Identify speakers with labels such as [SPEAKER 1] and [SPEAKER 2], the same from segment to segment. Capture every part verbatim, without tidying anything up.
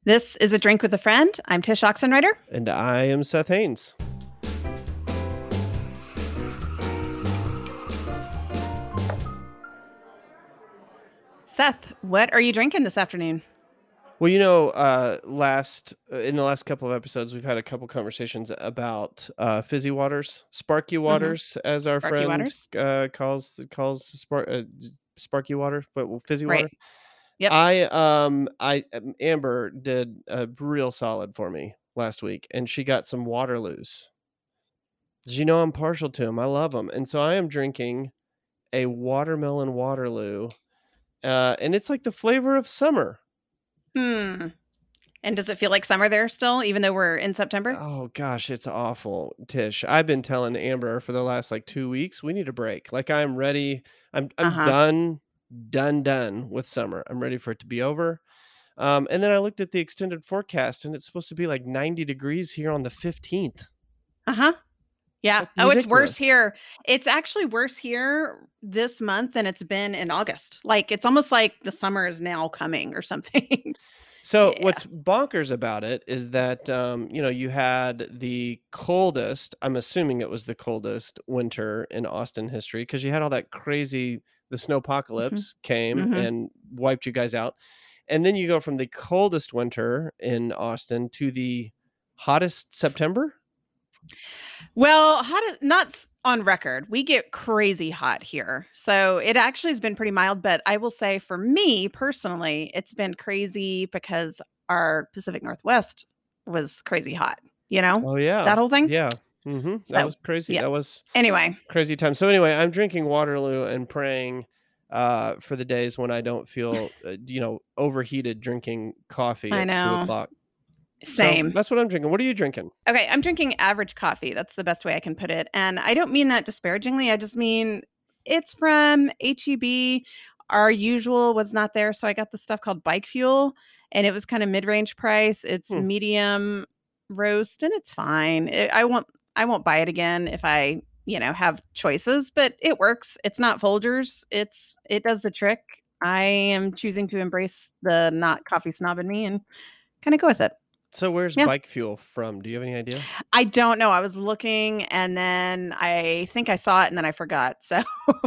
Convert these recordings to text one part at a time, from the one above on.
[SPEAKER 1] This is A Drink with a Friend. I'm Tish Oxenreider.
[SPEAKER 2] And I am Seth Haynes.
[SPEAKER 1] Seth, what are you drinking this afternoon?
[SPEAKER 2] Well, you know, uh, last uh, in the last couple of episodes, we've had a couple conversations about uh, fizzy waters, sparky
[SPEAKER 1] Mm-hmm.
[SPEAKER 2] waters, as our
[SPEAKER 1] Sparky
[SPEAKER 2] friend
[SPEAKER 1] Waters?
[SPEAKER 2] uh, calls calls spark uh, sparky water, but fizzy
[SPEAKER 1] Right.
[SPEAKER 2] water.
[SPEAKER 1] Yep.
[SPEAKER 2] I um I um, Amber did a real solid for me last week, and she got some Waterloos. Did you know I'm partial to them? I love them, and so I am drinking a watermelon Waterloo, uh, and it's like the flavor of summer.
[SPEAKER 1] Hmm. And does it feel like summer there still, even though we're in September?
[SPEAKER 2] Oh gosh, it's awful, Tish. I've been telling Amber for the last like two weeks, we need a break. Like I'm ready. I'm I'm
[SPEAKER 1] Uh-huh.
[SPEAKER 2] done, done, done with summer. I'm ready for it to be over. Um, and then I looked at the extended forecast, and it's supposed to be like ninety degrees here on the fifteenth.
[SPEAKER 1] Uh-huh. Yeah.
[SPEAKER 2] That's
[SPEAKER 1] Oh, it's worse
[SPEAKER 2] ridiculous.
[SPEAKER 1] here. It's actually worse here this month than it's been in August. Like, it's almost like the summer is now coming or something.
[SPEAKER 2] So
[SPEAKER 1] Yeah.
[SPEAKER 2] what's bonkers about it is that um, you know, you had the coldest, I'm assuming it was the coldest winter in Austin history because you had all that crazy the
[SPEAKER 1] Mm-hmm.
[SPEAKER 2] snowpocalypse came
[SPEAKER 1] Mm-hmm.
[SPEAKER 2] and wiped you guys out. And then you go from the coldest winter in Austin to the hottest September?
[SPEAKER 1] Well, hot is not s- on record. We get crazy hot here. So it actually has been pretty mild, but I will say for me personally, it's been crazy because our Pacific Northwest was crazy hot, you know?
[SPEAKER 2] Oh yeah.
[SPEAKER 1] That whole thing.
[SPEAKER 2] Yeah. Mhm. That
[SPEAKER 1] So,
[SPEAKER 2] was crazy.
[SPEAKER 1] yeah.
[SPEAKER 2] That was
[SPEAKER 1] Anyway,
[SPEAKER 2] crazy time. So anyway, I'm drinking Waterloo and praying uh, for the days when I don't feel, uh, you know, overheated drinking coffee
[SPEAKER 1] I
[SPEAKER 2] at two
[SPEAKER 1] know.
[SPEAKER 2] o'clock. So
[SPEAKER 1] Same.
[SPEAKER 2] that's what I'm drinking. What are you drinking?
[SPEAKER 1] Okay, I'm drinking average coffee. That's the best way I can put it. And I don't mean that disparagingly. I just mean it's from H E B. Our usual was not there, so I got the stuff called Bike Fuel, and it was kind of mid-range price. It's
[SPEAKER 2] Hmm.
[SPEAKER 1] medium roast, and it's fine. It, I won't I won't buy it again if I, you know, have choices, but it works. It's not Folgers. It's it does the trick. I am choosing to embrace the not coffee snob in me and kind of go with it.
[SPEAKER 2] So where's
[SPEAKER 1] Yeah.
[SPEAKER 2] Bike Fuel from? Do you have any idea?
[SPEAKER 1] I don't know. I was looking and then I think I saw it and then I forgot. So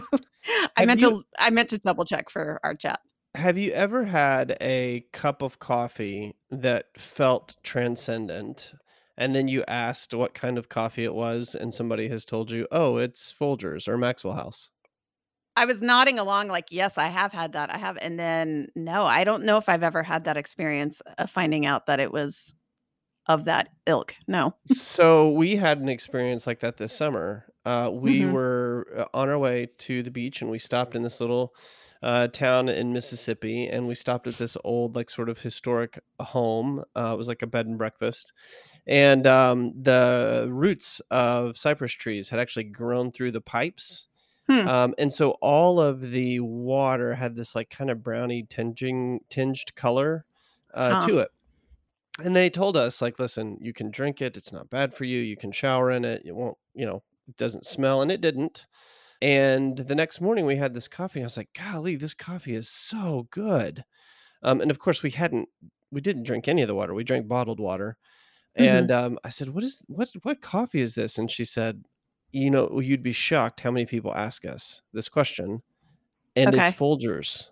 [SPEAKER 1] I
[SPEAKER 2] Have
[SPEAKER 1] meant
[SPEAKER 2] you
[SPEAKER 1] to I meant to double check for our chat.
[SPEAKER 2] have you ever had a cup of coffee that felt transcendent, and then you asked what kind of coffee it was, and somebody has told you, "Oh, it's Folgers or Maxwell House."
[SPEAKER 1] I was nodding along like, "Yes, I have had that. I have." And then no, I don't know if I've ever had that experience of finding out that it was of that ilk. No.
[SPEAKER 2] So we had an experience like that this summer. Uh, we
[SPEAKER 1] Mhm.
[SPEAKER 2] were uh, on our way to the beach, and we stopped in this little uh, town in Mississippi, and we stopped at this old, like, sort of historic home. Uh, it was like a bed and breakfast, and um, the roots of cypress trees had actually grown through the pipes.
[SPEAKER 1] Hmm.
[SPEAKER 2] Um, and so all of the water had this like kind of brownie tinging tinged color uh,
[SPEAKER 1] Huh.
[SPEAKER 2] to it. And they told us, like, listen, you can drink it. It's not bad for you. You can shower in it. It won't, you know, it doesn't smell. And it didn't. And the next morning we had this coffee. And I was like, golly, this coffee is so good. Um, and of course, we hadn't, we didn't drink any of the water. We drank bottled water.
[SPEAKER 1] Mhm.
[SPEAKER 2] And um, I said, what is, what, what coffee is this? And she said, you know, you'd be shocked how many people ask us this question. And it's
[SPEAKER 1] Okay.
[SPEAKER 2] Folgers.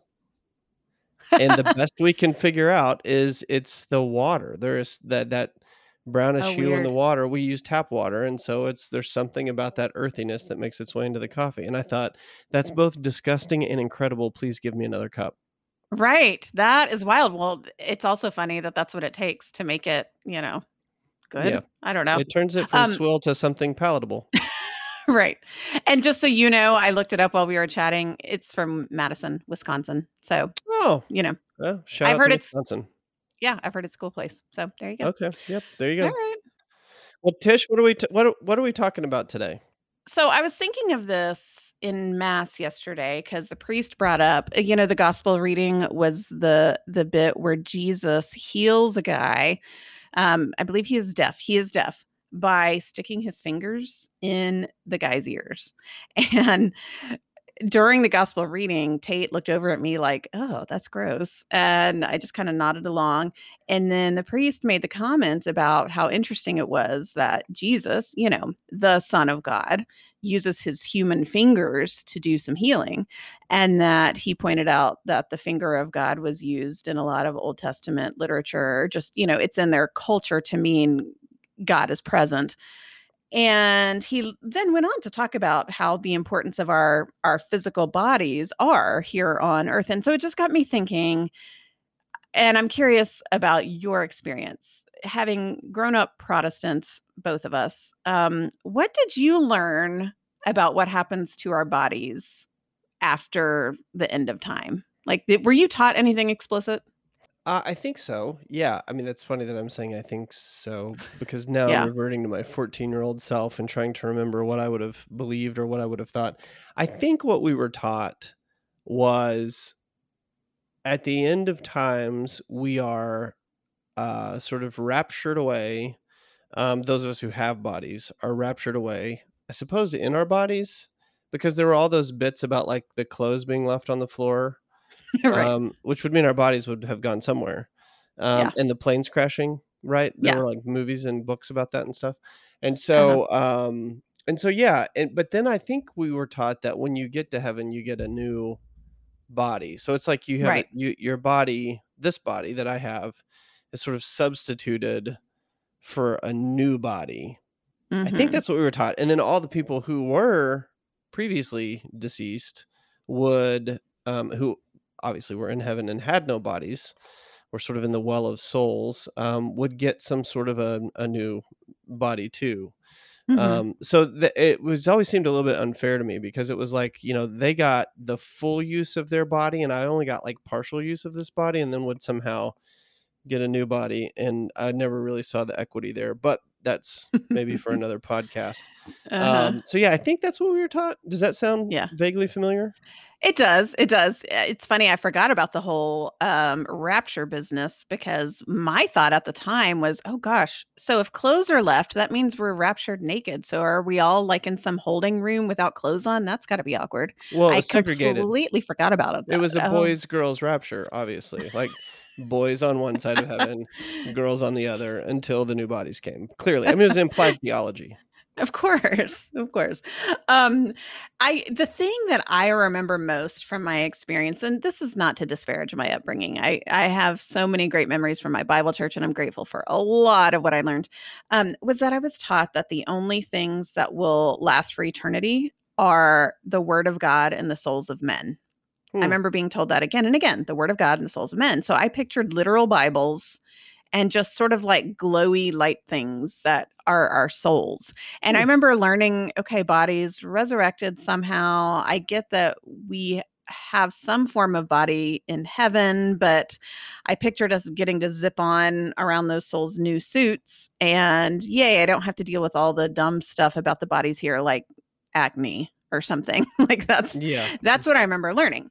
[SPEAKER 2] And the best we can figure out is it's the water. There is that that
[SPEAKER 1] Oh,
[SPEAKER 2] brownish hue in the
[SPEAKER 1] weird.
[SPEAKER 2] water. We use tap water, and so it's there's something about that earthiness that makes its way into the coffee. And I thought, that's both disgusting and incredible. Please give me another cup.
[SPEAKER 1] Right. That is wild. Well, it's also funny that that's what it takes to make it, you know, good.
[SPEAKER 2] Yeah.
[SPEAKER 1] I don't know.
[SPEAKER 2] It turns it from
[SPEAKER 1] Um
[SPEAKER 2] swill to something palatable.
[SPEAKER 1] Right. And just so you know, I looked it up while we were chatting. It's from Madison, Wisconsin. So,
[SPEAKER 2] Oh,
[SPEAKER 1] you know,
[SPEAKER 2] well, shout
[SPEAKER 1] I've
[SPEAKER 2] out to
[SPEAKER 1] heard it's
[SPEAKER 2] Wisconsin.
[SPEAKER 1] yeah, I've heard it's a cool place. So there you go.
[SPEAKER 2] Okay. Yep. There you
[SPEAKER 1] All
[SPEAKER 2] go.
[SPEAKER 1] right.
[SPEAKER 2] Well, Tish, what are we t- what are, what are we talking about today?
[SPEAKER 1] So I was thinking of this in mass yesterday because the priest brought up, uh, you know, the gospel reading was the the bit where Jesus heals a guy. Um, I believe he is deaf. He is deaf by sticking his fingers in the guy's ears. And during the gospel reading, Tate looked over at me like, "Oh, that's gross." And I just kind of nodded along. And then the priest made the comment about how interesting it was that Jesus, you know, the Son of God, uses his human fingers to do some healing. And that he pointed out that the finger of God was used in a lot of Old Testament literature. Just, you know, it's in their culture to mean God is present. And he then went on to talk about how the importance of our our physical bodies are here on earth. And so it just got me thinking, and I'm curious about your experience. Having grown up Protestant, both of us, um, what did you learn about what happens to our bodies after the end of time? Like, did, were you taught anything explicit?
[SPEAKER 2] Uh, I think so. Yeah. I mean, that's funny that I'm saying I think so because now I'm
[SPEAKER 1] Yeah.
[SPEAKER 2] reverting to my fourteen-year-old self and trying to remember what I would have believed or what I would have thought. I think what we were taught was at the end of times, we are uh, sort of raptured away. Um, those of us who have bodies are raptured away, I suppose, in our bodies because there were all those bits about like the clothes being left on the floor,
[SPEAKER 1] Right.
[SPEAKER 2] um, which would mean our bodies would have gone somewhere. Um,
[SPEAKER 1] Yeah.
[SPEAKER 2] and the planes crashing, right? There
[SPEAKER 1] Yeah.
[SPEAKER 2] were like movies and books about that and stuff. And
[SPEAKER 1] Uh-huh.
[SPEAKER 2] so, um, and so, yeah. And but then I think we were taught that when you get to heaven, you get a new body. So it's like you have it,
[SPEAKER 1] Right.
[SPEAKER 2] you your body, this body that I have, is sort of substituted for a new body. I think
[SPEAKER 1] Mm-hmm.
[SPEAKER 2] that's what we were taught. And then all the people who were previously deceased would, um, who obviously were in heaven and had no bodies, were sort of in the well of souls, um, would get some sort of a, a new body too.
[SPEAKER 1] Mm-hmm.
[SPEAKER 2] Um, so th- it was always seemed a little bit unfair to me because it was like, you know, they got the full use of their body and I only got like partial use of this body and then would somehow get a new body, and I never really saw the equity there, but that's maybe for another podcast.
[SPEAKER 1] Uh-huh.
[SPEAKER 2] Um, so yeah, I think that's what we were taught. Does that sound
[SPEAKER 1] Yeah.
[SPEAKER 2] vaguely familiar?
[SPEAKER 1] It does, it does. Uh, it's funny, I forgot about the whole, um, rapture business because my thought at the time was, "Oh gosh, so if clothes are left, that means we're raptured naked, so are we all, like, in some holding room without clothes on? That's gotta be awkward."
[SPEAKER 2] Well, it
[SPEAKER 1] I
[SPEAKER 2] was segregated.
[SPEAKER 1] completely forgot about it
[SPEAKER 2] It
[SPEAKER 1] that
[SPEAKER 2] was a
[SPEAKER 1] oh.
[SPEAKER 2] boys girls rapture, obviously. Like boys on one side of heaven, girls on the other until the new bodies came. Clearly. I mean, it was implied theology.
[SPEAKER 1] Of course, of course. Um, I the thing that I remember most from my experience, and this is not to disparage my upbringing. I I have so many great memories from my Bible church, and I'm grateful for a lot of what I learned. Um, was that I was taught that the only things that will last for eternity are the Word of God and the souls of men. I
[SPEAKER 2] Hmm.
[SPEAKER 1] remember being told that again and again, the Word of God and the souls of men. So I pictured literal Bibles and just sort of like glowy light things that are our souls. And I
[SPEAKER 2] Hmm.
[SPEAKER 1] remember learning, okay, bodies resurrected somehow. I get that we have some form of body in heaven, but I pictured us getting to zip on around those souls' new suits. And yay, I don't have to deal with all the dumb stuff about the bodies here, like acne or something. Like that's
[SPEAKER 2] Yeah.
[SPEAKER 1] that's what I remember learning.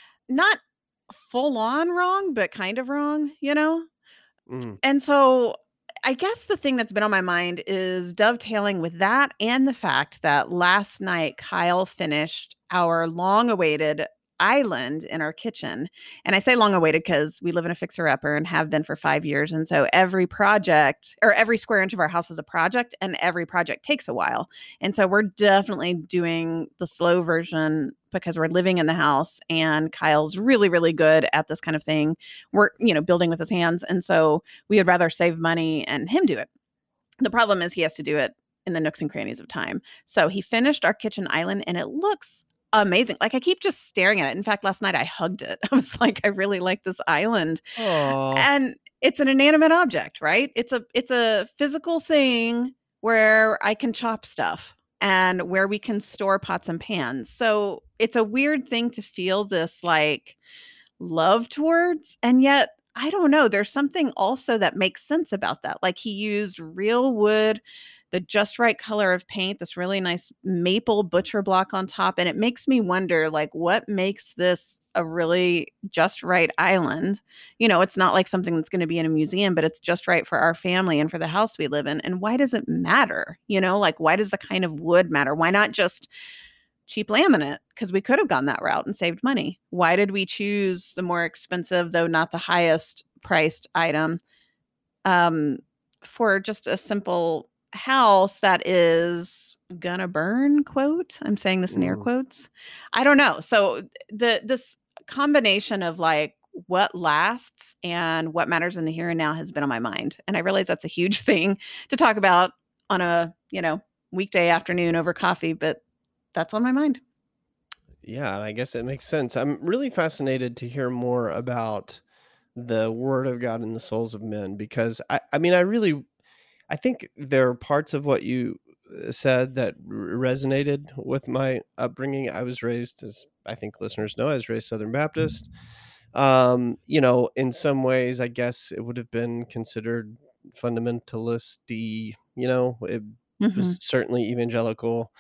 [SPEAKER 1] Not full on wrong, but kind of wrong, you know?
[SPEAKER 2] Mm.
[SPEAKER 1] And so I guess the thing that's been on my mind is dovetailing with that and the fact that last night Kyle finished our long awaited island in our kitchen. And I say long awaited because we live in a fixer upper and have been for five years. And so every project or every square inch of our house is a project, and every project takes a while. And so we're definitely doing the slow version because we're living in the house and Kyle's really, really good at this kind of thing. We're, you know, building with his hands. And so we would rather save money and him do it. The problem is he has to do it in the nooks and crannies of time. So he finished our kitchen island and it looks amazing. Like I keep just staring at it. In fact, last night I hugged it. I was like, I really like this island.
[SPEAKER 2] Aw.
[SPEAKER 1] And it's an inanimate object, right? It's a it's a physical thing where I can chop stuff and where we can store pots and pans. So it's a weird thing to feel this like love towards. And yet, I don't know, there's something also that makes sense about that. Like he used real wood, the just right color of paint, this really nice maple butcher block on top. And it makes me wonder, like, what makes this a really just right island? You know, it's not like something that's going to be in a museum, but it's just right for our family and for the house we live in. And why does it matter? You know, like, why does the kind of wood matter? Why not just cheap laminate because we could have gone that route and saved money? Why did we choose the more expensive, though not the highest priced item, um, for just a simple house that is gonna burn? Quote. I'm saying this in air
[SPEAKER 2] Mm.
[SPEAKER 1] quotes. I don't know. So the this combination of like what lasts and what matters in the here and now has been on my mind, and I realize that's a huge thing to talk about on a you know weekday afternoon over coffee, but that's on my mind.
[SPEAKER 2] Yeah, and I guess it makes sense. I'm really fascinated to hear more about the word of God in the souls of men because I I mean, I really I think there are parts of what you uh, said that r- resonated with my upbringing. I was raised, as I think listeners know, I was raised Southern Baptist. Um, you know, in some ways, I guess it would have been considered fundamentalisty. You know, it was
[SPEAKER 1] Mhm.
[SPEAKER 2] certainly evangelical.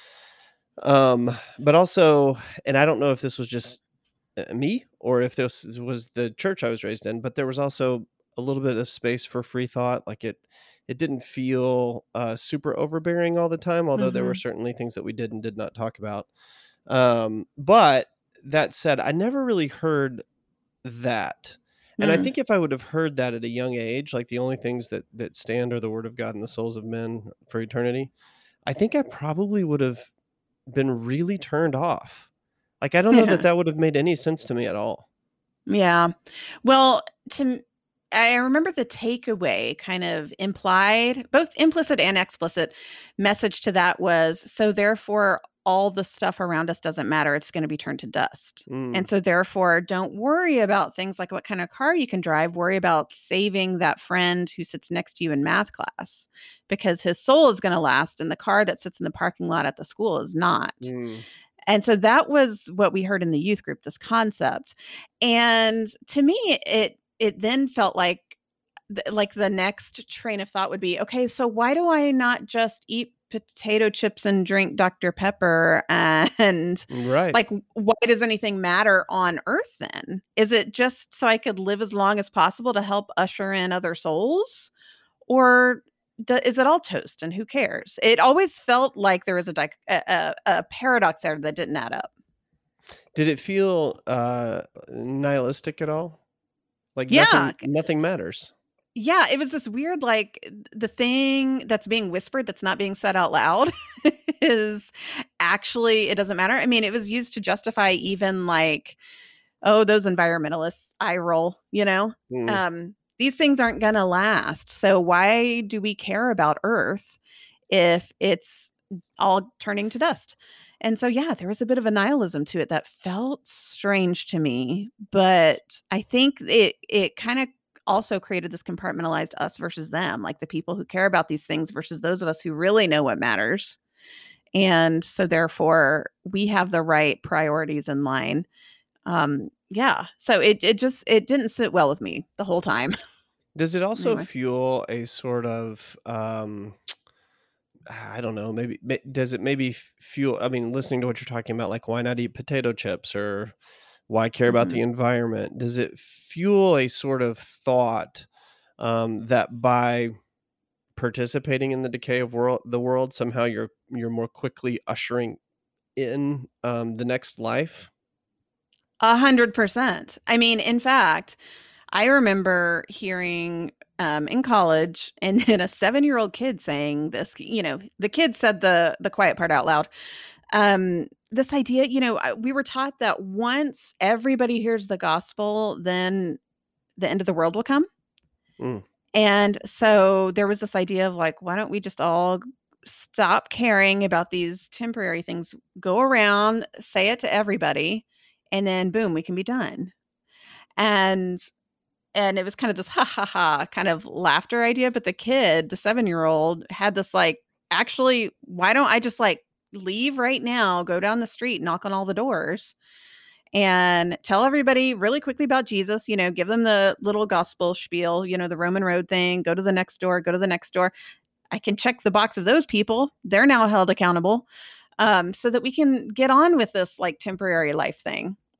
[SPEAKER 2] Um, but also, and I don't know if this was just uh, me or if this is- was the church I was raised in, but there was also a little bit of space for free thought. Like it, it didn't feel uh, super overbearing all the time, although there were
[SPEAKER 1] Mhm.
[SPEAKER 2] certainly things that we did and did not talk about. Um, but that said, I never really heard that. And I
[SPEAKER 1] Mm.
[SPEAKER 2] think if I would have heard that at a young age, like the only things that that stand are the word of God and the souls of men for eternity, I think I probably would have been really turned off. Like I don't know that
[SPEAKER 1] Yeah.
[SPEAKER 2] that would have made any sense to me at all.
[SPEAKER 1] Yeah. Well, to m I remember the takeaway kind of implied, both implicit and explicit message to that was, so therefore all the stuff around us doesn't matter, it's gonna be turned to dust. And
[SPEAKER 2] Mm,
[SPEAKER 1] so therefore, don't worry about things like what kind of car you can drive, worry about saving that friend who sits next to you in math class, because his soul is gonna last and the car that sits in the parking lot at the school is not.
[SPEAKER 2] mm.
[SPEAKER 1] And so that was what we heard in the youth group, this concept. And to me, it it then felt like th- like the next train of thought would be, okay, so why do I not just eat potato chips and drink doctor Pepper? And
[SPEAKER 2] Right.
[SPEAKER 1] like, why does anything matter on Earth then? Is it just so I could live as long as possible to help usher in other souls? Or d is it all toast and who cares? It always felt like there was a dic a a a paradox there that didn't add up.
[SPEAKER 2] Did it feel, uh, nihilistic at all? Like
[SPEAKER 1] Yeah,
[SPEAKER 2] nothing
[SPEAKER 1] c
[SPEAKER 2] nothing matters?
[SPEAKER 1] yeah, it was this weird, like, th the thing that's being whispered that's not being said out loud is actually it doesn't matter. I mean, it was used to justify even, like, "Oh, those environmentalists," eye roll, you know?
[SPEAKER 2] Mm.
[SPEAKER 1] Um, "These things aren't gonna last, so why do we care about Earth if it's all turning to dust?" And so, yeah, there was a bit of a nihilism to it that felt strange to me, but I think it it kinda also created this compartmentalized us versus them, like the people who care about these things versus those of us who really know what matters. And so therefore, we have the right priorities in line. Um, yeah, so it it just it didn't sit well with me the whole time.
[SPEAKER 2] Does it also
[SPEAKER 1] Anyway.
[SPEAKER 2] fuel a sort of, um, I don't know, maybe ma does it maybe f fuel I mean, listening to what you're talking about, like, why not eat potato chips or why care about the
[SPEAKER 1] Mhm.
[SPEAKER 2] environment? Does it fuel a sort of thought, um, that by participating in the decay of world the world, somehow you're you're more quickly ushering in, um, the next life?
[SPEAKER 1] one hundred percent. I mean, in fact, I remember hearing, um, in college and then a seven-year-old kid saying this, you know, the kid said the the quiet part out loud. Um, this idea, you know, I we were taught that once everybody hears the gospel, then the end of the world will come.
[SPEAKER 2] Mm,
[SPEAKER 1] And so there was this idea of like, why don't we just all stop caring about these temporary things, go around, say it to everybody, and then boom, we can be done. And and it was kind of this ha ha ha kind of laughter idea, but the kid, the seven-year-old had this like, actually, why don't I just like leave right now, go down the street, knock on all the doors and tell everybody really quickly about Jesus, you know, give them the little gospel spiel, you know, the Roman road thing, go to the next door, go to the next door. I can check the box of those people. They're now held accountable. Um, so that we can get on with this like temporary life thing.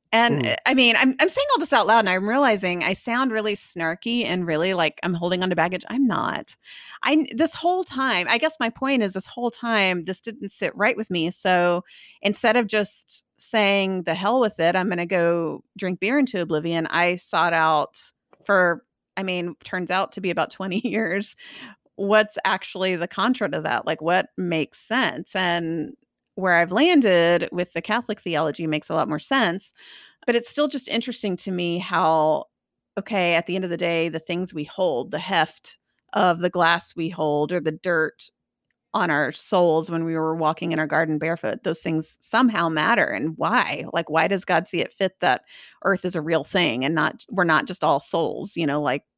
[SPEAKER 1] And
[SPEAKER 2] Mhm.
[SPEAKER 1] uh, I mean, I'm I'm saying all this out loud and I'm realizing I sound really snarky and really like I'm holding on to baggage. I'm not. I this whole time, I guess my point is this whole time this didn't sit right with me. So instead of just saying the hell with it, I'm going to go drink beer into oblivion, I sought out for I mean, turns out to be about twenty years what's actually the contra to that? Like what makes sense? And where I've landed with the Catholic theology makes a lot more sense, but it's still just interesting to me how, okay, at the end of the day, the things we hold, the heft of the glass we hold, or the dirt on our soles when we were walking in our garden barefoot, those things somehow matter. And why? Like, why does God see it fit that earth is a real thing and not, we're not just all souls, you know, like,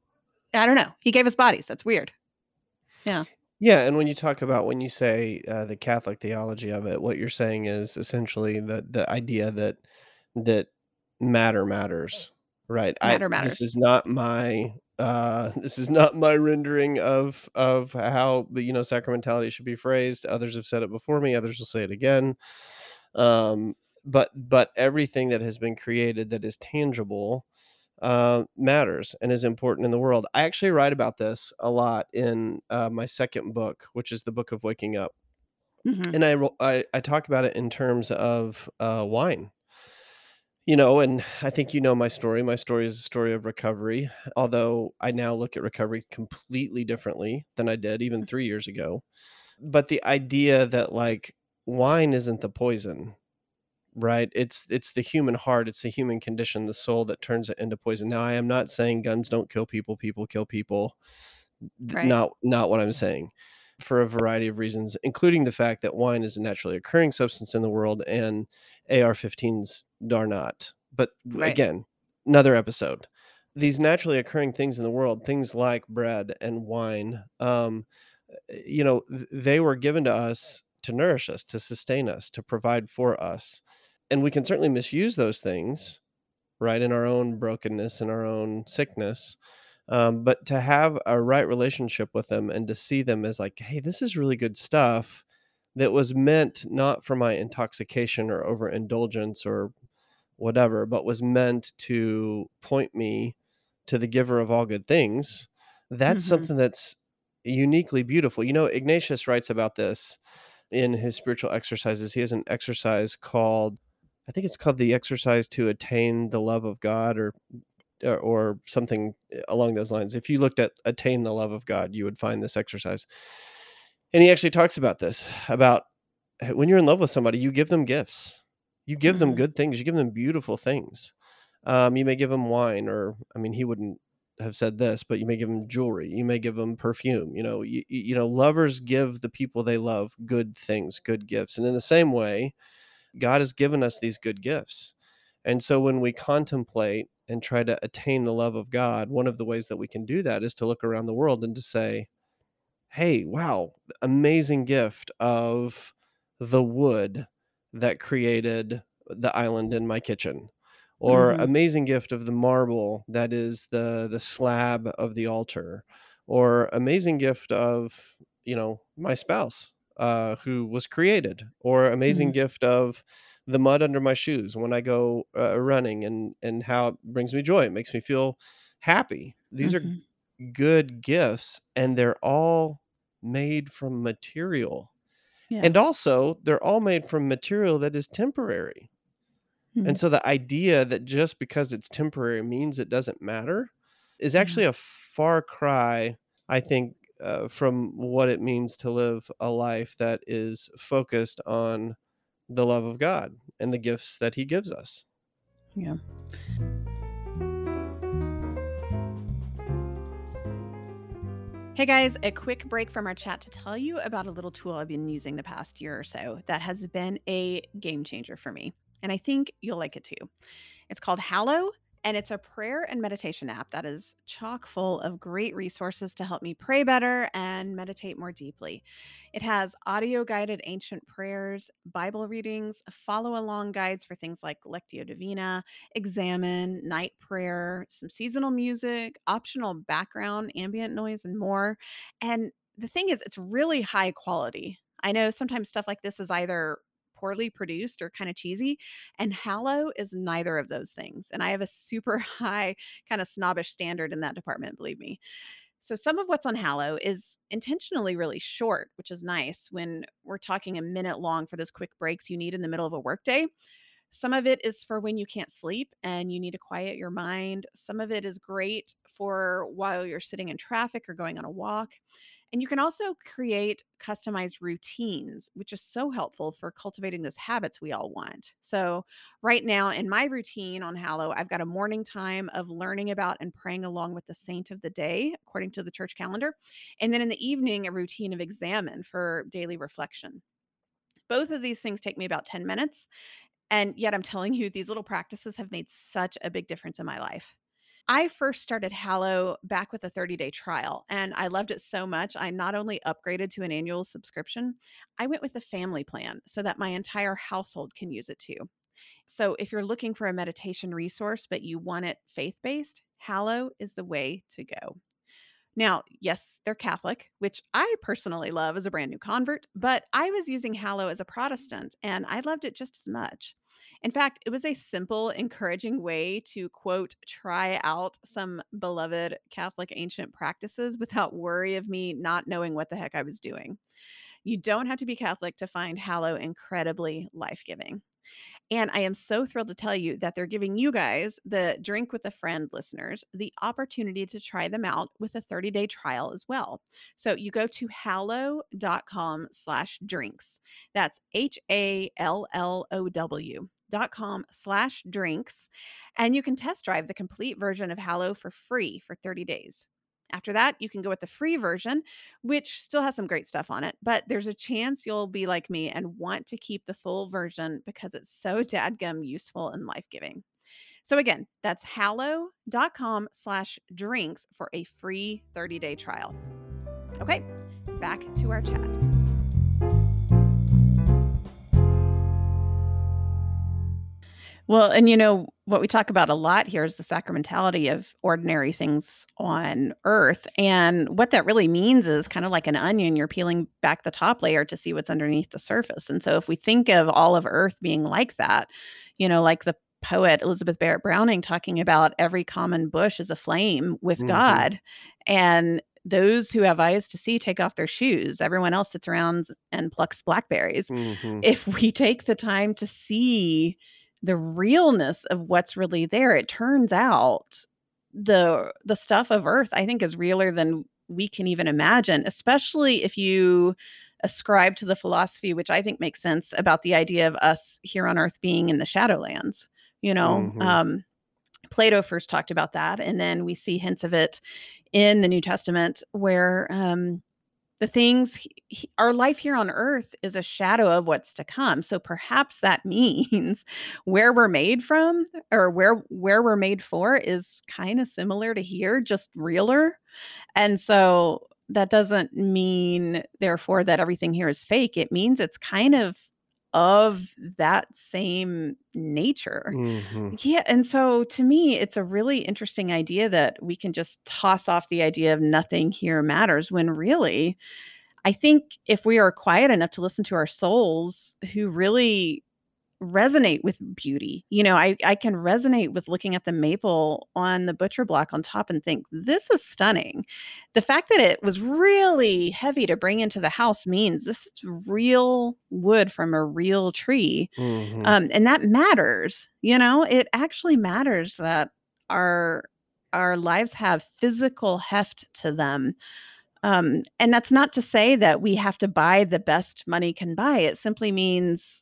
[SPEAKER 1] I don't know. He gave us bodies. That's weird. Yeah.
[SPEAKER 2] Yeah, and when you talk about when you say, uh, the Catholic theology of it, what you're saying is essentially the the idea that that matter matters, right? I
[SPEAKER 1] Matter
[SPEAKER 2] this
[SPEAKER 1] matters.
[SPEAKER 2] is not my, uh, this is not my rendering of of how the, you know, sacramentality should be phrased. Others have said it before me, others will say it again. Um, but but everything that has been created that is tangible uh, matters and is important in the world. I actually write about this a lot in uh, my second book, which is the Book of Waking Up,
[SPEAKER 1] Mhm.
[SPEAKER 2] and I ro- I, I talk about it in terms of uh, wine. You know, and I think you know my story. My story is a story of recovery, although I now look at recovery completely differently than I did even three years ago. But the idea that like wine isn't the poison, right? It's it's the human heart, it's the human condition, the soul that turns it into poison. Now, I am not saying guns don't kill people, people kill people. Th
[SPEAKER 1] Right.
[SPEAKER 2] not not what I'm saying, for a variety of reasons, including the fact that wine is a naturally occurring substance in the world and A R fifteens are not. But w
[SPEAKER 1] Right.
[SPEAKER 2] again, another episode. These naturally occurring things in the world, things like bread and wine, um, eh, you know, th they were given to us to nourish us, to sustain us, to provide for us. And we can certainly misuse those things, right, in our own brokenness, in our own sickness. Um, but to have a right relationship with them and to see them as like, hey, this is really good stuff that was meant not for my intoxication or overindulgence or whatever, but was meant to point me to the giver of all good things. That's
[SPEAKER 1] Mhm.
[SPEAKER 2] something that's uniquely beautiful. You know, Ignatius writes about this in his spiritual exercises. He has an exercise called, I think it's called the exercise to attain the love of God, or or, or something eh, along those lines. If you looked at attain the love of God, you would find this exercise. And he actually talks about this, about h- when you're in love with somebody, you give them gifts. You give them
[SPEAKER 1] Mhm.
[SPEAKER 2] good things. You give them beautiful things. Um, you may give them wine, or I mean, he wouldn't have said this, but you may give them jewelry. You may give them perfume. You know, you, you know, lovers give the people they love good things, good gifts. And in the same way, God has given us these good gifts. And so when we contemplate and try to attain the love of God, one of the ways that we can do that is to look around the world and to say, hey, wow, amazing gift of the wood that created the island in my kitchen, or
[SPEAKER 1] Mhm.
[SPEAKER 2] amazing gift of the marble that is the the slab of the altar, or amazing gift of, you know, my spouse, uh, who was created, or amazing
[SPEAKER 1] Mhm.
[SPEAKER 2] gift of the mud under my shoes when I go uh, running, and and how it brings me joy. It makes me feel happy. These are
[SPEAKER 1] Mhm.
[SPEAKER 2] good gifts, and they're all made from material.
[SPEAKER 1] Yeah.
[SPEAKER 2] And also, they're all made from material that is temporary. And
[SPEAKER 1] Mhm.
[SPEAKER 2] so the idea that just because it's temporary means it doesn't matter is
[SPEAKER 1] Yeah.
[SPEAKER 2] actually a far cry, I think, uh, from what it means to live a life that is focused on the love of God and the gifts that He gives us.
[SPEAKER 1] Yeah. Hey guys, a quick break from our chat to tell you about a little tool I've been using the past year or so that has been a game changer for me. And I think you'll like it too. It's called Hallow, and it's a prayer and meditation app that is chock full of great resources to help me pray better and meditate more deeply. It has audio guided ancient prayers, Bible readings, follow along guides for things like Lectio Divina, Examine, night prayer, some seasonal music, optional background, ambient noise, and more. And the thing is, it's really high quality. I know sometimes stuff like this is either poorly produced or kind of cheesy. And Hallow is neither of those things. And I have a super high kind of snobbish standard in that department, believe me. So some of what's on Hallow is intentionally really short, which is nice when we're talking a minute long for those quick breaks you need in the middle of a workday. Some of it is for when you can't sleep and you need to quiet your mind. Some of it is great for while you're sitting in traffic or going on a walk. And you can also create customized routines, which is so helpful for cultivating those habits we all want. So, right now in my routine on Hallow, I've got a morning time of learning about and praying along with the saint of the day, according to the church calendar. And then in the evening, a routine of examine for daily reflection. Both of these things take me about ten minutes. And yet, I'm telling you, these little practices have made such a big difference in my life. I first started Hallow back with a thirty day trial, and I loved it so much. I not only upgraded to an annual subscription, I went with a family plan so that my entire household can use it too. So, if you're looking for a meditation resource, but you want it faith based, Hallow is the way to go. Now, yes, they're Catholic, which I personally love as a brand new convert, but I was using Hallow as a Protestant and I loved it just as much. In fact, it was a simple, encouraging way to, quote, try out some beloved Catholic ancient practices without worry of me not knowing what the heck I was doing. You don't have to be Catholic to find Hallow incredibly life giving. And I am so thrilled to tell you that they're giving you guys, the Drink with a Friend listeners, the opportunity to try them out with a thirty day trial as well. So you go to hallow.com slash drinks. That's H A L L O W dot com slash drinks. And you can test drive the complete version of Hallow for free for thirty days. After that, you can go with the free version, which still has some great stuff on it, but there's a chance you'll be like me and want to keep the full version because it's so dadgum useful and life-giving. So again, that's hallow.com slash drinks for a free thirty day trial. Okay, back to our chat. Well, and you know, what we talk about a lot here is the sacramentality of ordinary things on earth. And what that really means is kind of like an onion, you're peeling back the top layer to see what's underneath the surface. And so if we think of all of earth being like that, you know, like the poet Elizabeth Barrett Browning talking about every common bush is aflame with
[SPEAKER 2] Mhm.
[SPEAKER 1] God. And those who have eyes to see take off their shoes. Everyone else sits around and plucks blackberries.
[SPEAKER 2] Mhm.
[SPEAKER 1] If we take the time to see the realness of what's really there, it turns out the the stuff of earth, I think, is realer than we can even imagine, especially if you ascribe to the philosophy, which I think makes sense, about the idea of us here on earth being in the shadowlands. You know,
[SPEAKER 2] Mhm.
[SPEAKER 1] um, Plato first talked about that, and then we see hints of it in the New Testament where um, the things he, he- our life here on earth is a shadow of what's to come. So perhaps that means where we're made from or where where we're made for is kind of similar to here, just realer. And so that doesn't mean therefore that everything here is fake. It means it's kind of of that same nature.
[SPEAKER 2] Mhm.
[SPEAKER 1] Yeah, and so to me, it's a really interesting idea that we can just toss off the idea of nothing here matters when really, I think if we are quiet enough to listen to our souls who really resonate with beauty, you know, I, I can resonate with looking at the maple on the butcher block on top and think, this is stunning. The fact that it was really heavy to bring into the house means this is real wood from a real tree.
[SPEAKER 2] Mhm.
[SPEAKER 1] Um, and that matters, you know, it actually matters that our our lives have physical heft to them. Um, and that's not to say that we have to buy the best money can buy. It simply means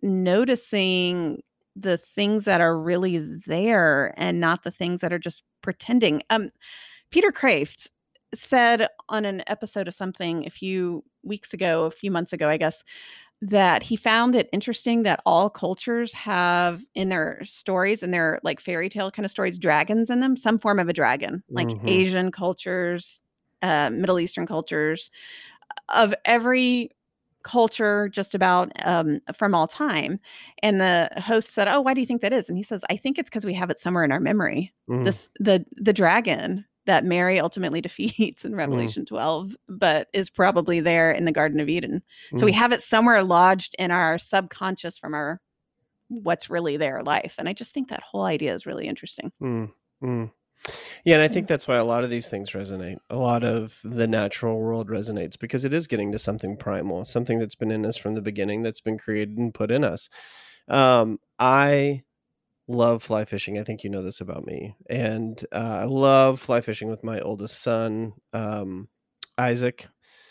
[SPEAKER 1] noticing the things that are really there and not the things that are just pretending. Um, Peter Kraft said on an episode of something a few weeks ago, a few months ago, I guess, that he found it interesting that all cultures have in their stories and their like fairy tale kind of stories dragons in them, some form of a dragon, like
[SPEAKER 2] Mhm.
[SPEAKER 1] Asian cultures, uh, Middle Eastern cultures, of every culture just about um, from all time. And the host said, "Oh, why do you think that is?" And he says, "I think it's because we have it somewhere in our memory.
[SPEAKER 2] Mhm.
[SPEAKER 1] This the the dragon." that Mary ultimately defeats in
[SPEAKER 2] Mm,
[SPEAKER 1] Revelation twelve, but is probably there in the Garden of Eden. So we
[SPEAKER 2] mm,
[SPEAKER 1] have it somewhere lodged in our subconscious from our what's really their life. And I just think that whole idea is really interesting.
[SPEAKER 2] mm, mm. Yeah, and I
[SPEAKER 1] Yeah.
[SPEAKER 2] think that's why a lot of these things resonate. A lot of the natural world resonates because it is getting to something primal, something that's been in us from the beginning, that's been created and put in us. Um, I love fly fishing. I think you know this about me, and uh, I love fly fishing with my oldest son, um, Isaac.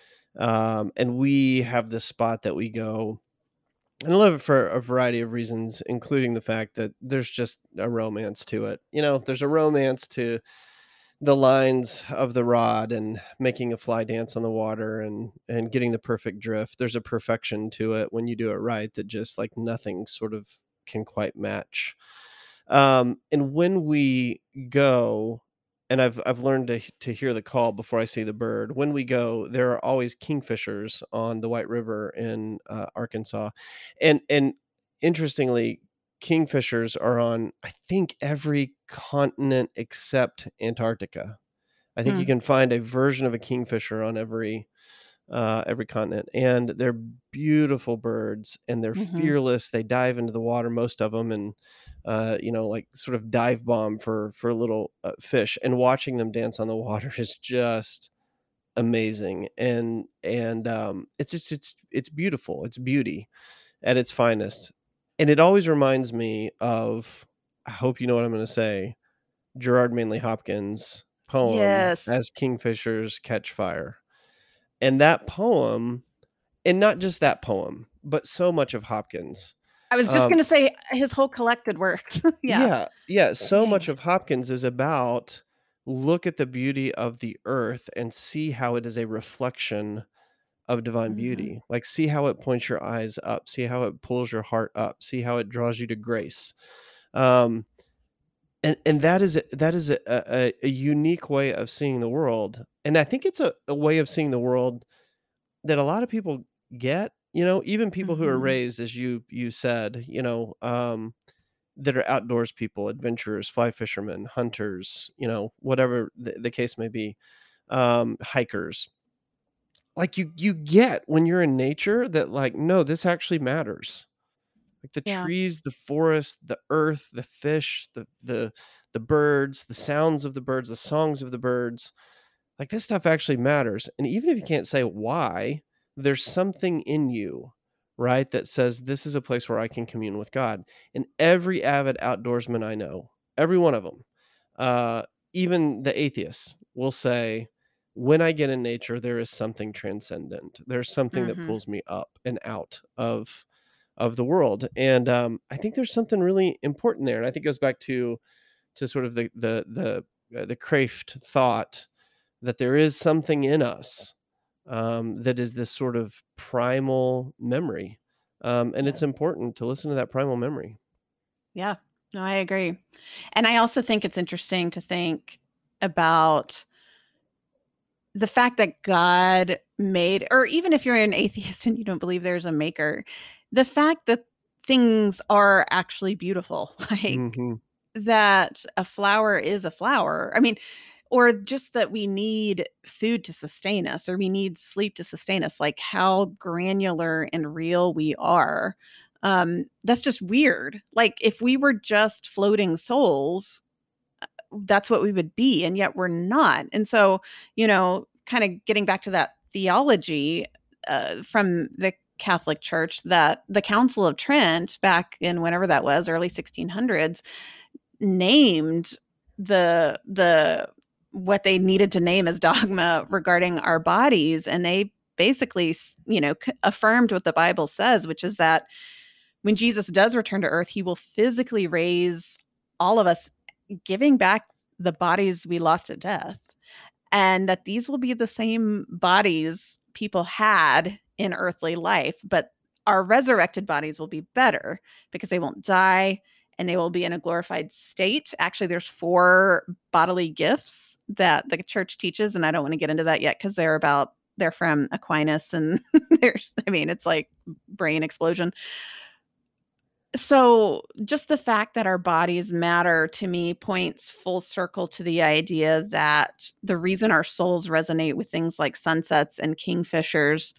[SPEAKER 2] Um, and we have this spot that we go. And I love it for a variety of reasons, including the fact that there's just a romance to it. You know, there's a romance to the lines of the rod and making a fly dance on the water and and getting the perfect drift. There's a perfection to it when you do it right that just like nothing sort of can quite match. Um, and when we go, and I've I've learned to to hear the call before I see the bird. When we go, there are always kingfishers on the White River in uh, Arkansas, and and interestingly, kingfishers are on I think every continent except Antarctica. I think you
[SPEAKER 1] Hmm.
[SPEAKER 2] can find a version of a kingfisher on every uh, every continent, and they're beautiful birds, and they're
[SPEAKER 1] Hmm.
[SPEAKER 2] fearless. They dive into the water, most of them, and uh, you know, like sort of dive bomb for for little uh, fish. And watching them dance on the water is just amazing, and and um, it's just it's it's beautiful. It's beauty at its finest, and it always reminds me of. I hope you know what I'm going to say. Gerard Manley Hopkins' poem
[SPEAKER 1] Yes.
[SPEAKER 2] "As Kingfishers Catch Fire." And that poem and not just that poem, but so much of Hopkins.
[SPEAKER 1] I was just
[SPEAKER 2] Um,
[SPEAKER 1] going to say his whole collected works. Yeah.
[SPEAKER 2] yeah, yeah, so much
[SPEAKER 1] Dang.
[SPEAKER 2] of Hopkins is about look at the beauty of the earth and see how it is a reflection of divine
[SPEAKER 1] Hmm.
[SPEAKER 2] beauty. Like, see how it points your eyes up, see how it pulls your heart up, see how it draws you to grace. Um, and and that is a that is a a a unique way of seeing the world, and I think it's a a way of seeing the world that a lot of people get, you know, even people who are
[SPEAKER 1] Hmm.
[SPEAKER 2] raised, as you you said, you know, um, that are outdoors people, adventurers, fly fishermen, hunters, you know, whatever the, the case may be, um, hikers. Like you you get when you're in nature that like, no, this actually matters. Like the
[SPEAKER 1] Yeah.
[SPEAKER 2] trees, the forest, the earth, the fish, the the the birds, the sounds of the birds, the songs of the birds, like, this stuff actually matters, and even if you can't say why, there's something in you, right, that says, "This is a place where I can commune with God." And every avid outdoorsman I know, every one of 'em, uh, even the atheists will say, "When I get in nature, there is something transcendent. There's something that
[SPEAKER 1] Hmm.
[SPEAKER 2] pulls me up and out of of the world." And, um, I think there's something really important there, and I think it goes back to to sort of the the the, uh, the Kreeft thought that there is something in us, um, that is this sort of primal memory, um, and
[SPEAKER 1] Yeah.
[SPEAKER 2] it's important to listen to that primal memory.
[SPEAKER 1] Yeah. No, I agree. And I also think it's interesting to think about the fact that God made, or even if you're an atheist and you don't believe there's a maker, the fact that things are actually beautiful, like
[SPEAKER 2] Mhm.
[SPEAKER 1] that a flower is a flower. I mean, or just that we need food to sustain us, or we need sleep to sustain us, like how granular and real we are. Um, that's just weird. Like if we were just floating souls, that's what we would be, and yet we're not. And so, you know, kind of getting back to that theology uh, from the Catholic Church, that the Council of Trent back in whenever that was, early sixteen hundreds, named the the what they needed to name as dogma regarding our bodies, and they basically, you know, affirmed what the Bible says, which is that when Jesus does return to earth, he will physically raise all of us, giving back the bodies we lost at death, and that these will be the same bodies people had in earthly life, but our resurrected bodies will be better because they won't die and they will be in a glorified state. Actually, there's four bodily gifts that the church teaches, and I don't want to get into that yet because they're about they're from Aquinas, and there's I mean, it's like brain explosion. So, just the fact that our bodies matter to me points full circle to the idea that the reason our souls resonate with things like sunsets and kingfishers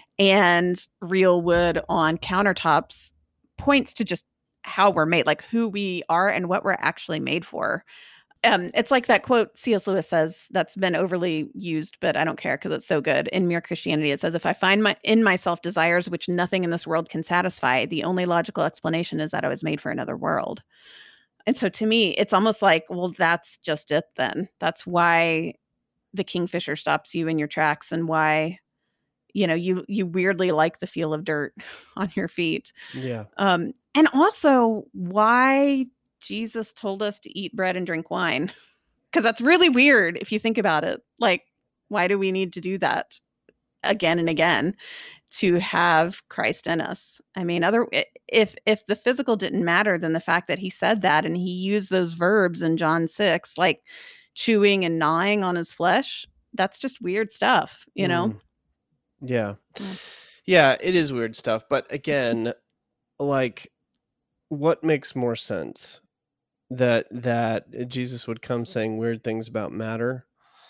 [SPEAKER 1] and real wood on countertops points to just how we're made, like who we are and what we're actually made for. Um, it's like that quote C S. Lewis says that's been overly used, but I don't care because it's so good. In Mere Christianity, it says, "If I find my in myself desires which nothing in this world can satisfy, the only logical explanation is that I was made for another world." And so to me, it's almost like, well, that's just it then. That's why the kingfisher stops you in your tracks and why, you know, you you weirdly like the feel of dirt on your feet.
[SPEAKER 2] Yeah.
[SPEAKER 1] Um, and also why Jesus told us to eat bread and drink wine. 'Cause that's really weird if you think about it. Like, why do we need to do that again and again to have Christ in us? I mean, other I if if the physical didn't matter, then the fact that he said that and he used those verbs in John six, like chewing and gnawing on his flesh, that's just weird stuff, you know?
[SPEAKER 2] Mm, yeah.
[SPEAKER 1] Yeah.
[SPEAKER 2] Yeah, it is weird stuff, but again, like, what makes more sense? That that Jesus would come saying weird things about matter,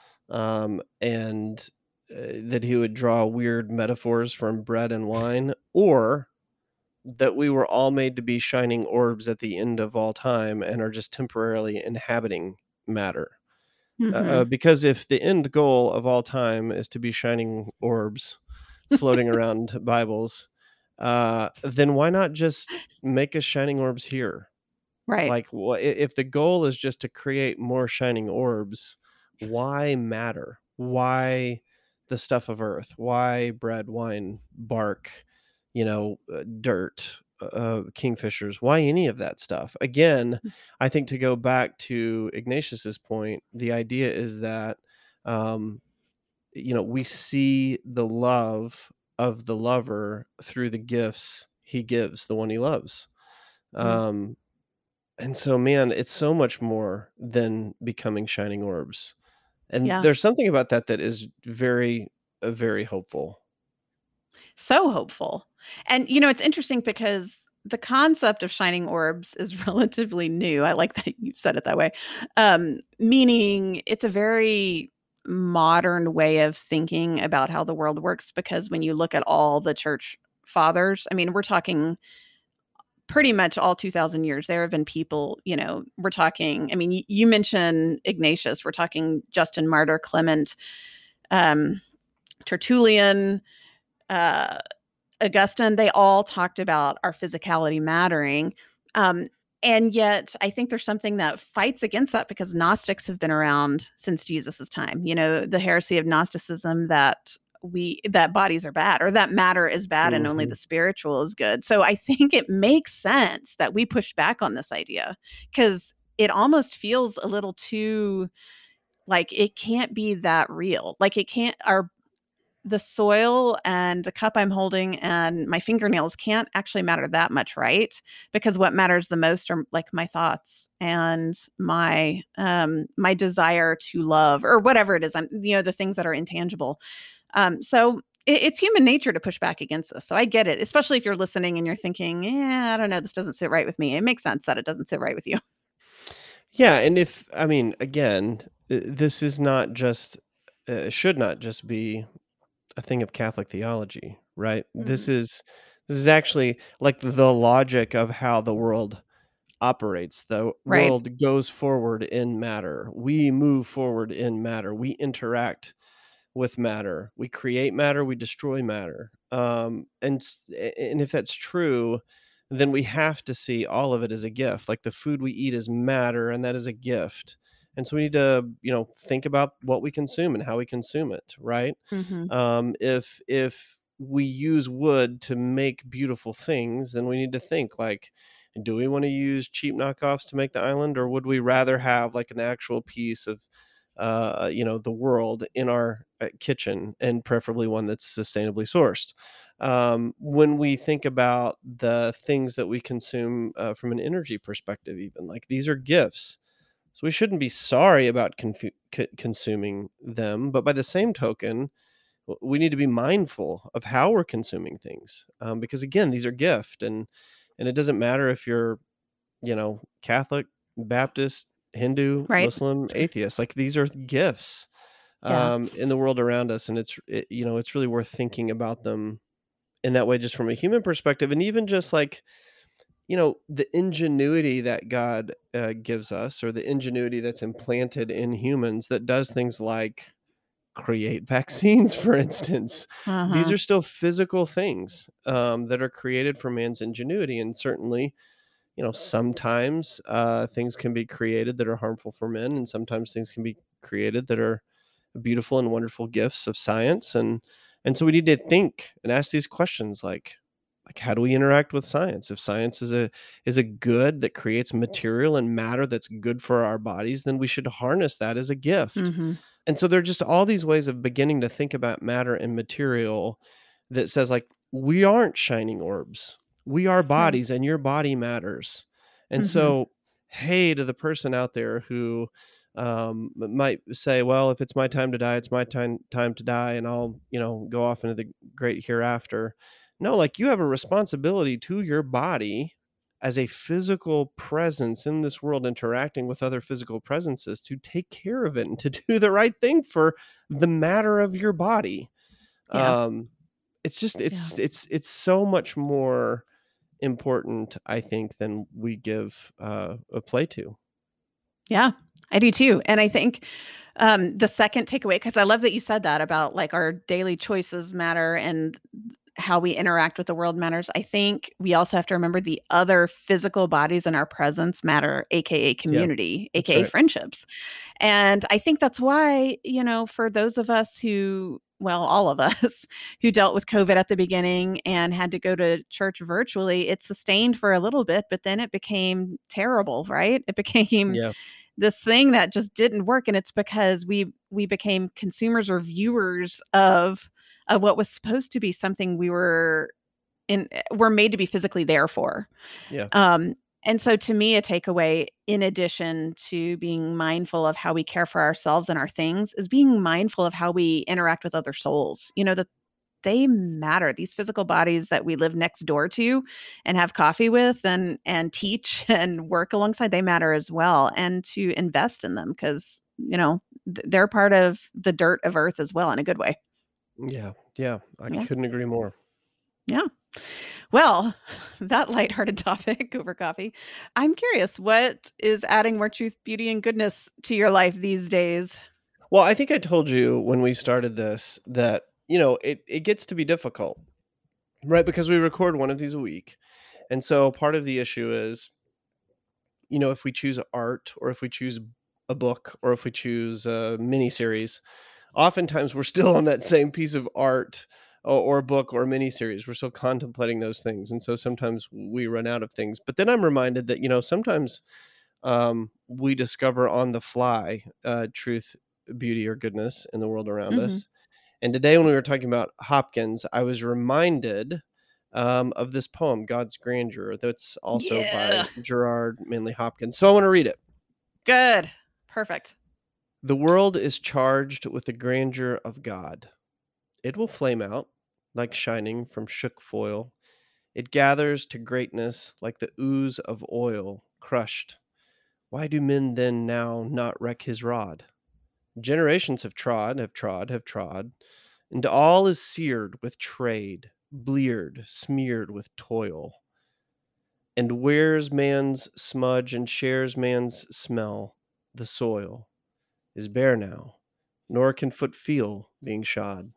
[SPEAKER 2] um, and, uh, that he would draw weird metaphors from bread and wine, or that we were all made to be shining orbs at the end of all time and are just temporarily inhabiting matter. Uh, uh,
[SPEAKER 1] Mhm.
[SPEAKER 2] because if the end goal of all time is to be shining orbs floating around Bibles, uh, then why not just make us shining orbs here?
[SPEAKER 1] Right.
[SPEAKER 2] Like, wha I if the goal is just to create more shining orbs, why matter? Why the stuff of earth? Why bread, wine, bark, you know, uh, dirt, uh, kingfishers? Why any of that stuff? Again, I think to go back to Ignatius's point, the idea is that, um, you know, we see the love of the lover through the gifts he gives the one he loves.
[SPEAKER 1] Mm.
[SPEAKER 2] Um, and so, man, it's so much more than becoming shining orbs. And
[SPEAKER 1] Yeah.
[SPEAKER 2] there's something about that that is very, uh, very hopeful.
[SPEAKER 1] So hopeful. And, you know, it's interesting because the concept of shining orbs is relatively new. I like that you've said it that way. Um, meaning it's a very modern way of thinking about how the world works because when you look at all the church fathers, I mean, we're talking pretty much all two thousand years. There have been people, you know, we're talking, I mean, y- you mentioned Ignatius, we're talking Justin Martyr, Clement, um, Tertullian, uh, Augustine, they all talked about our physicality mattering. Um, and yet, I think there's something that fights against that because Gnostics have been around since Jesus's time. You know, the heresy of Gnosticism that we that bodies are bad or that matter is bad and only
[SPEAKER 2] Mhm.
[SPEAKER 1] the spiritual is good. So I think it makes sense that we push back on this idea because it almost feels a little too like it can't be that real. Like it can't our the soil and the cup I'm holding and my fingernails can't actually matter that much, right? Because what matters the most are like my thoughts and my um my desire to love or whatever it is. I'm you know the things that are intangible. Um so it, it's human nature to push back against this. So I get it, especially if you're listening and you're thinking, "Yeah, I don't know, this doesn't sit right with me." It makes sense that it doesn't sit right with you.
[SPEAKER 2] Yeah, and if I mean, again, uh, this is not just uh, should not just be a thing of Catholic theology, right? This
[SPEAKER 1] Mhm.
[SPEAKER 2] is this is actually like the logic of how the world operates. The
[SPEAKER 1] Right.
[SPEAKER 2] world goes forward in matter. We move forward in matter. We interact with matter. We create matter, we destroy matter. Um, and s- a- and if that's true, then we have to see all of it as a gift. Like the food we eat is matter, and that is a gift. And so we need to, you know, think about what we consume and how we consume it, right?
[SPEAKER 1] Mhm.
[SPEAKER 2] Um, if if we use wood to make beautiful things, then we need to think like, do we want to use cheap knockoffs to make the island, or would we rather have like an actual piece of uh, you know, the world in our uh, kitchen, and preferably one that's sustainably sourced. Um, when we think about the things that we consume uh, from an energy perspective, even like these are gifts. So we shouldn't be sorry about confu- c- consuming them. But by the same token, w- we need to be mindful of how we're consuming things um, because again, these are gift and And it doesn't matter if you're, you know, Catholic, Baptist, Hindu,
[SPEAKER 1] Right.
[SPEAKER 2] Muslim, atheist. Like these are gifts
[SPEAKER 1] Yeah.
[SPEAKER 2] um, in the world around us, and it's it, you know it's really worth thinking about them in that way, just from a human perspective, and even just like you know the ingenuity that God uh, gives us, or the ingenuity that's implanted in humans that does things like create vaccines, for instance. These
[SPEAKER 1] Uh-huh.
[SPEAKER 2] are still physical things um, that are created from man's ingenuity, and certainly you know, sometimes uh, things can be created that are harmful for men, and sometimes things can be created that are beautiful and wonderful gifts of science. And and so we need to think and ask these questions, like like how do we interact with science? If science is a is a good that creates material and matter that's good for our bodies, then we should harness that as a gift.
[SPEAKER 1] Mhm.
[SPEAKER 2] And so there are just all these ways of beginning to think about matter and material that says like we aren't shining orbs. We are
[SPEAKER 1] Right.
[SPEAKER 2] bodies and your body matters. And
[SPEAKER 1] Mhm.
[SPEAKER 2] so, hey, to the person out there who um, m- might say, well, if it's my time to die, it's my time time to die, and I'll, you know, go off into the great hereafter. No, like you have a responsibility to your body as a physical presence in this world interacting with other physical presences to take care of it and to do the right thing for the matter of your body.
[SPEAKER 1] Yeah.
[SPEAKER 2] Um, it's just
[SPEAKER 1] Yeah.
[SPEAKER 2] it's it's it's so much more important, I think, than we give uh, a play to.
[SPEAKER 1] Yeah, I do too. And I think um, the second takeaway, because I love that you said that about like our daily choices matter and how we interact with the world matters. I think we also have to remember the other physical bodies in our presence matter, A K A
[SPEAKER 2] Yeah,
[SPEAKER 1] community,
[SPEAKER 2] that's
[SPEAKER 1] A K A
[SPEAKER 2] right.
[SPEAKER 1] friendships. And I think that's why, you know, for those of us who, well, all of us who dealt with COVID at the beginning and had to go to church virtually, it sustained for a little bit, but then it became terrible, right? It became
[SPEAKER 2] Yeah,
[SPEAKER 1] this thing that just didn't work, and it's because we we became consumers or viewers of of what was supposed to be something we were in were made to be physically there for.
[SPEAKER 2] yeah,
[SPEAKER 1] Um, and so to me, a takeaway, in addition to being mindful of how we care for ourselves and our things, is being mindful of how we interact with other souls. You know, that they matter. These physical bodies that we live next door to and have coffee with and and teach and work alongside, they matter as well. And to invest in them because, you know, th- they're part of the dirt of earth as well in a good way.
[SPEAKER 2] yeah, yeah. I
[SPEAKER 1] Yeah.
[SPEAKER 2] couldn't agree more.
[SPEAKER 1] Yeah. Well, that lighthearted topic over coffee. I'm curious, what is adding more truth, beauty, and goodness to your life these days?
[SPEAKER 2] Well, I think I told you when we started this that you know it it gets to be difficult, right? Because we record one of these a week, and so part of the issue is you know if we choose art or if we choose a book or if we choose a mini series, oftentimes we're still on that same piece of art or, or book or miniseries. We're still contemplating those things, and so sometimes we run out of things. But then I'm reminded that you know sometimes um, we discover on the fly uh, truth, beauty, or goodness in the world around
[SPEAKER 1] Mhm.
[SPEAKER 2] us. And today, when we were talking about Hopkins, I was reminded um, of this poem, "God's Grandeur," that's also by
[SPEAKER 1] Yeah.
[SPEAKER 2] Gerard Manley Hopkins. So I want to read it.
[SPEAKER 1] Good. Perfect.
[SPEAKER 2] The world is charged with the grandeur of God. It will flame out like shining from shook foil. It gathers to greatness like the ooze of oil crushed. Why do men then now not wreck his rod? Generations have trod, have trod, have trod, and all is seared with trade, bleared, smeared with toil, and wears man's smudge and shares man's smell. The soil is bare now, nor can foot feel being shod.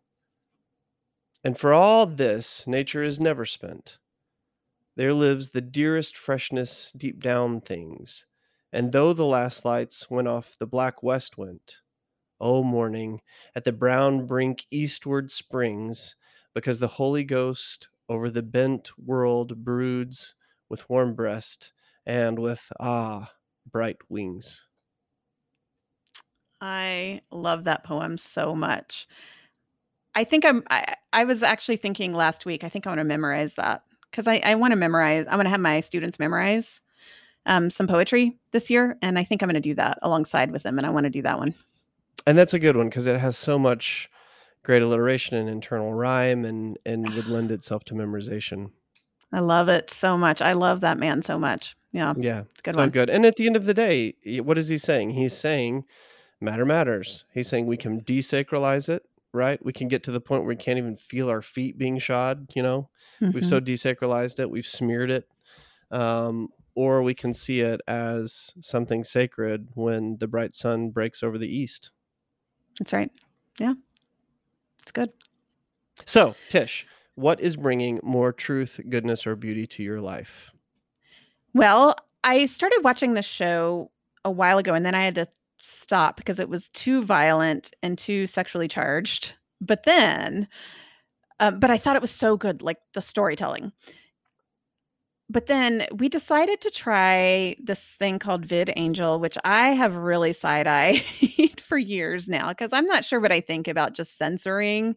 [SPEAKER 2] And for all this, nature is never spent. There lives the dearest freshness deep down things. And though the last lights went off, the black west went. O morning, at the brown brink eastward springs, because the Holy Ghost over the bent world broods with warm breast and with, ah, bright wings.
[SPEAKER 1] I love that poem so much. I think I'm I I was actually thinking last week, I think I wanna memorize that because I I wanna memorize I wanna have my students memorize, um, some poetry this year, and I think I'm gonna do that alongside with them, and I wanna do that one.
[SPEAKER 2] And that's a good one because it has so much great alliteration and internal rhyme and and would lend itself to memorization.
[SPEAKER 1] I love it so much. I love that man so much. Yeah,
[SPEAKER 2] Yeah,
[SPEAKER 1] it's a good
[SPEAKER 2] so
[SPEAKER 1] one.
[SPEAKER 2] good, and at the end of the day, y what is he saying? He's saying matter matters. He's saying we can desacralize it, right? We can get to the point where we can't even feel our feet being shod, you know? We've
[SPEAKER 1] Mhm.
[SPEAKER 2] so desacralized it, we've smeared it, um, or we can see it as something sacred when the bright sun breaks over the east.
[SPEAKER 1] That's right. Yeah, it's good.
[SPEAKER 2] So, Tish, what is bringing more truth, goodness, or beauty to your life?
[SPEAKER 1] Well, I started watching the show a while ago, and then I had to stop because it was too violent and too sexually charged. But then, um, but I thought it was so good, like the storytelling. But then we decided to try this thing called VidAngel, which I have really side-eyed for years now because I'm not sure what I think about just censoring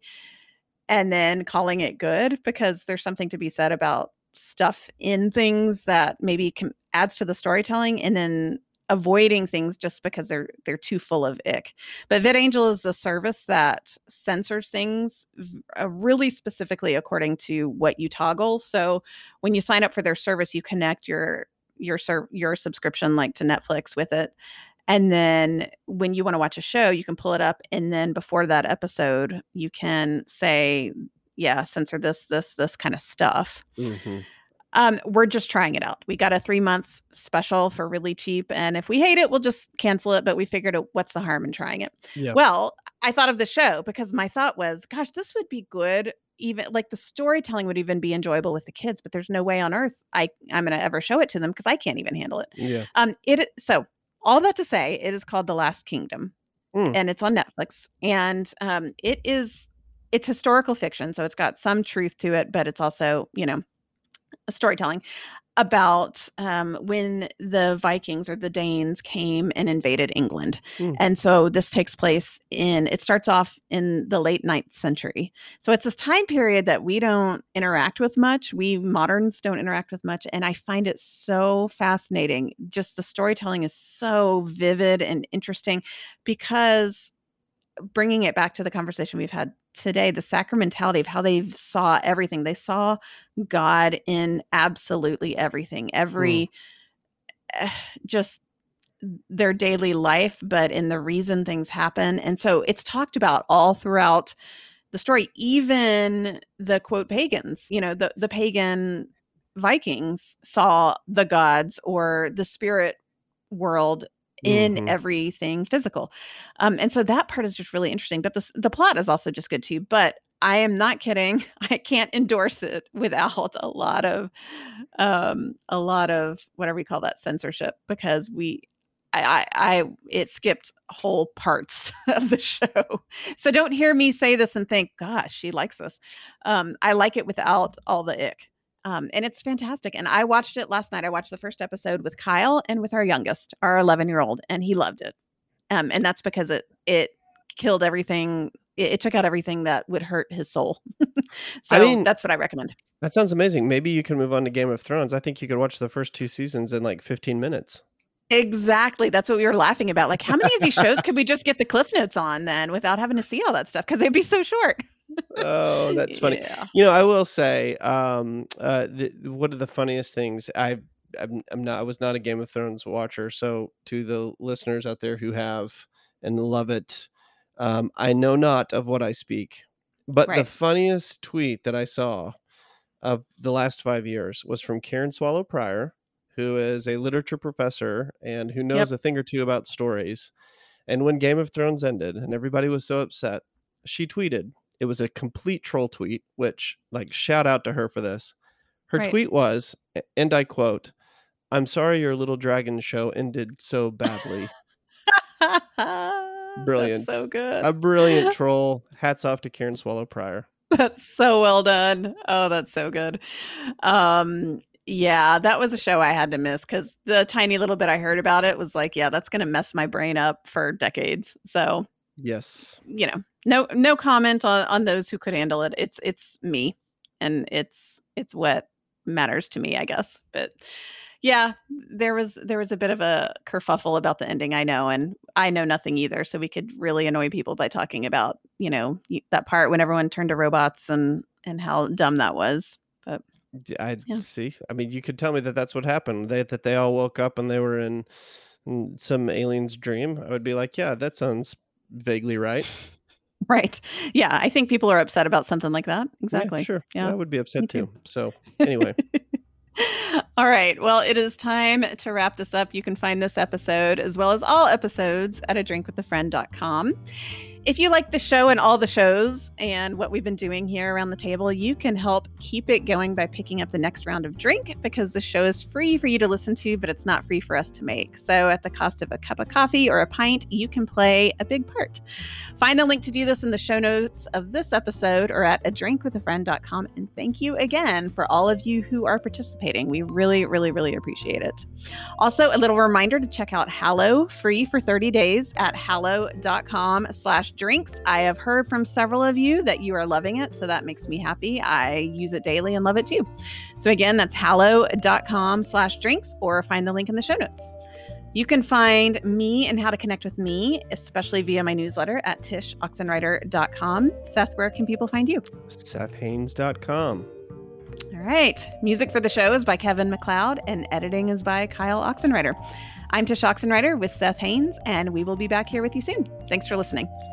[SPEAKER 1] and then calling it good because there's something to be said about stuff in things that maybe can adds to the storytelling and then avoiding things just because they're they're too full of ick. But VidAngel is the service that censors things v- uh, really specifically according to what you toggle. So when you sign up for their service, you connect your your ser- your subscription like to Netflix with it, and then when you wanna watch a show, you can pull it up, and then before that episode, you can say, "Yeah, censor this, this, this kinda stuff."
[SPEAKER 2] Mhm.
[SPEAKER 1] Um, we're just trying it out. We got a three-month special for really cheap, and if we hate it, we'll just cancel it, but we figured out what's the harm in trying it.
[SPEAKER 2] Yeah.
[SPEAKER 1] Well, I thought of the show because my thought was, "Gosh, this would be good even like, the storytelling would even be enjoyable with the kids, but there's no way on earth I I'm gonna ever show it to them because I can't even handle it."
[SPEAKER 2] Yeah.
[SPEAKER 1] Um, it so all that to say, it is called The Last Kingdom,
[SPEAKER 2] Mm.
[SPEAKER 1] and it's on Netflix, and, um, it is it's historical fiction, so it's got some truth to it, but it's also, you know, a storytelling about, um, when the Vikings or the Danes came and invaded England,
[SPEAKER 2] Mm.
[SPEAKER 1] and so this takes place in it starts off in the late ninth century. So it's this time period that we don't interact with much, we moderns don't interact with much, and I find it so fascinating. Just the storytelling is so vivid and interesting because bringing it back to the conversation we've had today, the sacramentality of how they saw everything. They saw God in absolutely everything,
[SPEAKER 2] Mm.
[SPEAKER 1] every eh, just their daily life, but in the reason things happen. And so it's talked about all throughout the story, even the quote pagans, you know, the the pagan Vikings saw the gods or the spirit world in
[SPEAKER 2] Mhm.
[SPEAKER 1] everything physical. Um, and so that part is just really interesting. But the s- the plot is also just good too. But I am not kidding. I can't endorse it without a lot of um a lot of whatever we call that censorship because we I, I, I it skipped whole parts of the show. So don't hear me say this and think, gosh, she likes this. Um, I like it without all the ick. Um, and it's fantastic. And I watched it last night. I watched the first episode with Kyle and with our youngest, our eleven year old, and he loved it. Um, and that's because it it killed everything. It, it took out everything that would hurt his soul.
[SPEAKER 2] I
[SPEAKER 1] So
[SPEAKER 2] mean,
[SPEAKER 1] that's what I recommend.
[SPEAKER 2] that sounds amazing. Maybe you can move on to Game of Thrones. I think you could watch the first two seasons in, like, fifteen minutes.
[SPEAKER 1] Exactly. That's what we were laughing about. Like, how many of these shows could we just get the cliff notes on then without having to see all that stuff? Because they'd be so short.
[SPEAKER 2] Oh, that's funny.
[SPEAKER 1] Yeah.
[SPEAKER 2] You know, I will say, um, uh, the one of the funniest things I I'm I'm not I was not a Game of Thrones watcher, so to the listeners out there who have and love it, um, I know not of what I speak. But the
[SPEAKER 1] Right.
[SPEAKER 2] funniest tweet that I saw of the last five years was from Karen Swallow Prior, who is a literature professor and who knows
[SPEAKER 1] Yep.
[SPEAKER 2] a thing or two about stories. And when Game of Thrones ended and everybody was so upset, she tweeted, it was a complete troll tweet, which, like, shout out to her for this. Her
[SPEAKER 1] Right.
[SPEAKER 2] tweet was, a- and I quote, "I'm sorry your little dragon show ended so badly."
[SPEAKER 1] That's
[SPEAKER 2] Brilliant.
[SPEAKER 1] so good.
[SPEAKER 2] A brilliant troll. Hats off to Karen Swallow Prior.
[SPEAKER 1] That's so well done. Oh, that's so good. Um, yeah, that was a show I had to miss because the tiny little bit I heard about it was like, yeah, that's gonna mess my brain up for decades. So,
[SPEAKER 2] Yes.
[SPEAKER 1] you know, no no comment on on those who could handle it. It's it's me, and it's it's what matters to me, I guess. But yeah, there was there was a bit of a kerfuffle about the ending, I know, and I know nothing either, so we could really annoy people by talking about, you know, y that part when everyone turned to robots and and how dumb that was, but
[SPEAKER 2] D I
[SPEAKER 1] Yeah.
[SPEAKER 2] see. I mean, you could tell me that that's what happened. They that they all woke up and they were in in some alien's dream. I would be like, "Yeah, that sounds vaguely right."
[SPEAKER 1] Right. Yeah, I think people are upset about something like that.
[SPEAKER 2] Yeah,
[SPEAKER 1] Exactly.
[SPEAKER 2] sure.
[SPEAKER 1] Yeah,
[SPEAKER 2] I would be
[SPEAKER 1] me
[SPEAKER 2] upset
[SPEAKER 1] too.
[SPEAKER 2] too. So, anyway.
[SPEAKER 1] All right. Well, it is time to wrap this up. You can find this episode as well as all episodes at a drink with a friend dot com. If you like the show and all the shows and what we've been doing here around the table, you can help keep it going by picking up the next round of drink, because the show is free for you to listen to, but it's not free for us to make. So at the cost of a cup of coffee or a pint, you can play a big part. Find the link to do this in the show notes of this episode or at a drink with a friend dot com. And thank you again for all of you who are participating. We really, really, really appreciate it. Also, a little reminder to check out Hallow free for thirty days at hallow dot com slash drinks. I have heard from several of you that you are loving it, so that makes me happy. I use it daily and love it too. So again, that's hallow dot com slash drinks, or find the link in the show notes. You can find me and how to connect with me, especially via my newsletter, at tish oxenreider dot com. Seth, where can people find you?
[SPEAKER 2] Seth Haines dot com.
[SPEAKER 1] All right. Music for the show is by Kevin MacLeod, and editing is by Kyle Oxenreider. I'm Tish Oxenreider with Seth Haines, and we will be back here with you soon. Thanks for listening.